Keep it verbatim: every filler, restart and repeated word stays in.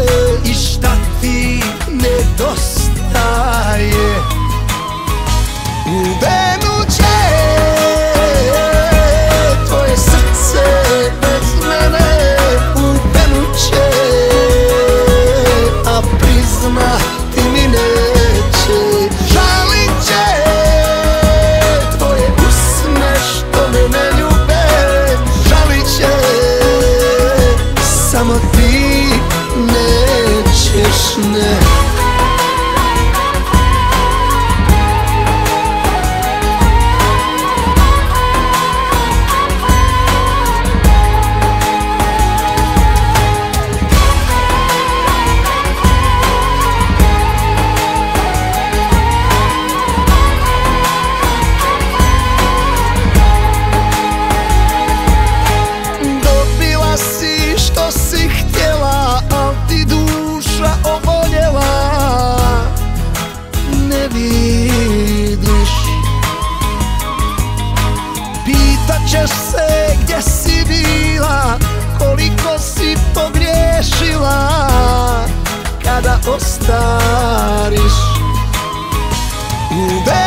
i šta ti nedostaje. Uvenuće tvoje srce bez mene, uvenuće, a priznati mi neće. Žalit će tvoje usne što me ne ljube, žalit će, samo ti nećeš, ne. Pitaćeš se gdje si bila, koliko si pogriješila kada ostariš.